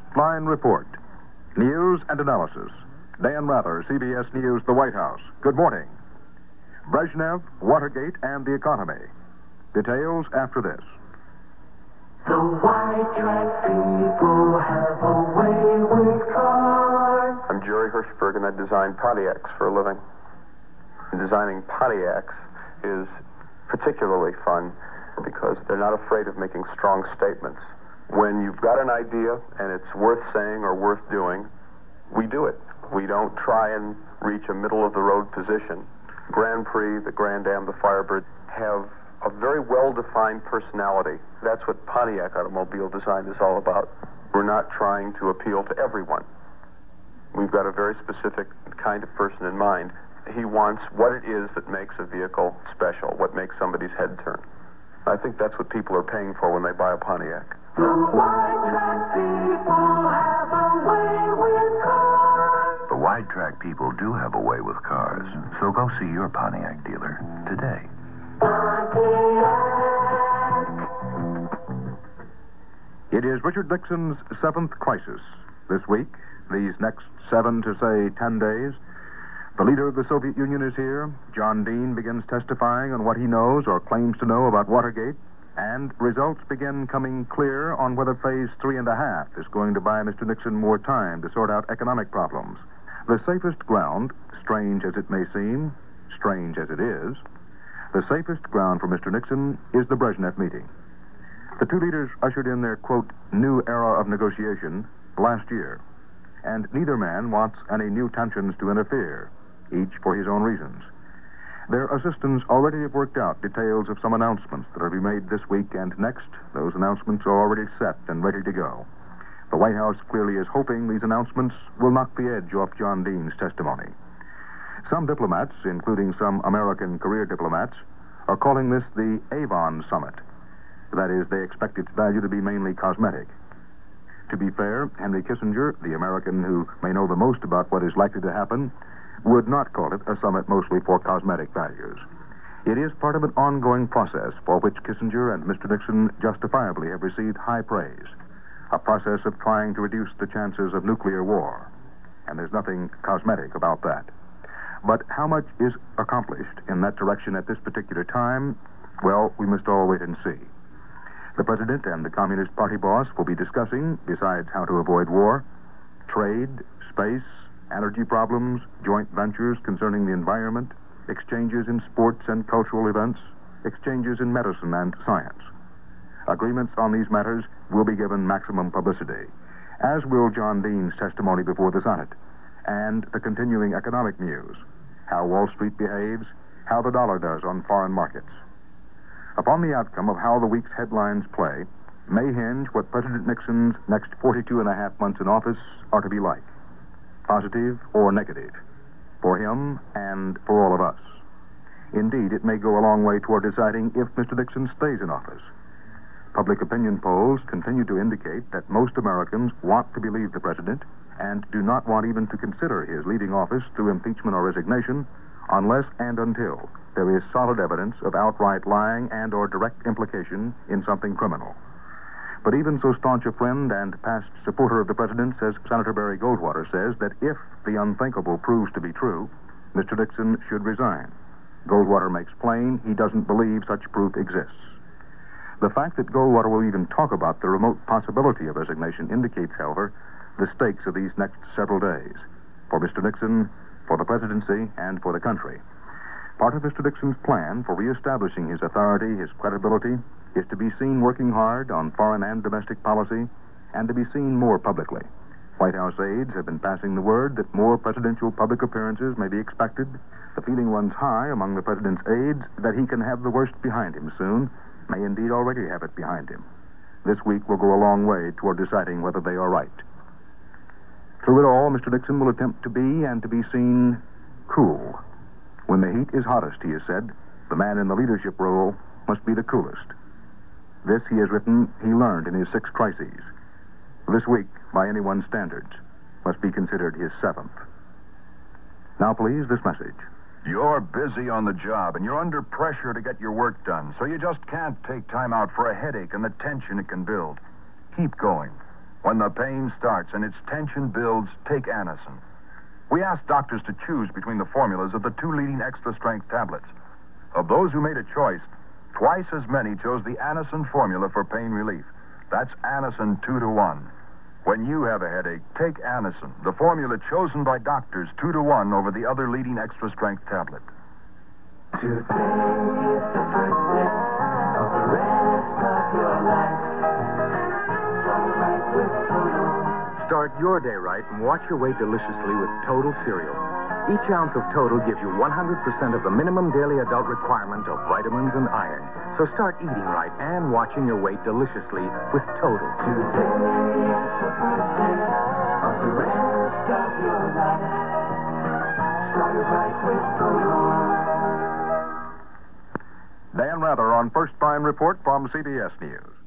Flying Report. News and analysis. Dan Rather, CBS News, The White House. Good morning. Brezhnev, Watergate, and the economy. Details after this. The white track people have a way with cars. I'm Jerry Hirschberg, and I design Pontiacs for a living. And designing Pontiacs is particularly fun because they're not afraid of making strong statements. When you've got an idea and it's worth saying or worth doing, we do it. We don't try and reach a middle-of-the-road position. Grand Prix, the Grand Am, the Firebird have a very well-defined personality. That's what Pontiac automobile design is all about. We're not trying to appeal to everyone. We've got a very specific kind of person in mind. He wants what it is that makes a vehicle special, what makes somebody's head turn. I think that's what people are paying for when they buy a Pontiac. The white track people have a way with cars. The wide track people do have a way with cars. So go see your Pontiac dealer today. It is Richard Nixon's seventh crisis. This week, these next 7 to, say, 10 days, the leader of the Soviet Union is here. John Dean begins testifying on what he knows or claims to know about Watergate, and results begin coming clear on whether Phase 3.5 is going to buy Mr. Nixon more time to sort out economic problems. The safest ground, strange as it may seem, strange as it is, the safest ground for Mr. Nixon is the Brezhnev meeting. The two leaders ushered in their, quote, new era of negotiation last year, and neither man wants any new tensions to interfere, each for his own reasons. Their assistants already have worked out details of some announcements that are to be made this week and next. Those announcements are already set and ready to go. The White House clearly is hoping these announcements will knock the edge off John Dean's testimony. Some diplomats, including some American career diplomats, are calling this the Avon Summit. That is, they expect its value to be mainly cosmetic. To be fair, Henry Kissinger, the American who may know the most about what is likely to happen, would not call it a summit mostly for cosmetic values. It is part of an ongoing process for which Kissinger and Mr. Nixon justifiably have received high praise, a process of trying to reduce the chances of nuclear war. And there's nothing cosmetic about that. But how much is accomplished in that direction at this particular time? Well, we must all wait and see. The President and the Communist Party boss will be discussing, besides how to avoid war, trade, space, energy problems, joint ventures concerning the environment, exchanges in sports and cultural events, exchanges in medicine and science. Agreements on these matters will be given maximum publicity, as will John Dean's testimony before the Senate, and the continuing economic news, how Wall Street behaves, how the dollar does on foreign markets. Upon the outcome of how the week's headlines play may hinge what President Nixon's next 42 and a half months in office are to be like, positive or negative, for him and for all of us. Indeed, it may go a long way toward deciding if Mr. Nixon stays in office. Public opinion polls continue to indicate that most Americans want to believe the president and do not want even to consider his leaving office through impeachment or resignation unless and until there is solid evidence of outright lying and or direct implication in something criminal. But even so staunch a friend and past supporter of the president as Senator Barry Goldwater says that if the unthinkable proves to be true, Mr. Nixon should resign. Goldwater makes plain he doesn't believe such proof exists. The fact that Goldwater will even talk about the remote possibility of resignation indicates, however, the stakes of these next several days for Mr. Nixon, for the presidency, and for the country. Part of Mr. Nixon's plan for reestablishing his authority, his credibility, is to be seen working hard on foreign and domestic policy, and to be seen more publicly. White House aides have been passing the word that more presidential public appearances may be expected. The feeling runs high among the president's aides that he can have the worst behind him soon, may indeed already have it behind him. This week will go a long way toward deciding whether they are right. Through it all, Mr. Nixon will attempt to be and to be seen cool. When the heat is hottest, he has said, the man in the leadership role must be the coolest. This, he has written, he learned in his 6 crises. This week, by anyone's standards, must be considered his 7th. Now, please, this message. You're busy on the job, and you're under pressure to get your work done, so you just can't take time out for a headache and the tension it can build. Keep going. When the pain starts and its tension builds, take Anacin. We asked doctors to choose between the formulas of the 2 leading extra-strength tablets. Of those who made a choice, twice as many chose the Anacin formula for pain relief. That's Anacin 2-to-1. When you have a headache, take Anacin, the formula chosen by doctors 2-to-1 over the other leading extra-strength tablet. Today is the first day of the rest of your life. Start right with Total. Start your day right and watch your weight deliciously with Total cereal. Each ounce of Total gives you 100% of the minimum daily adult requirement of vitamins and iron. So start eating right and watching your weight deliciously with Total. Today is the first day of the rest of your life. Start right with Total. Dan Rather on First Prime Report from CBS News.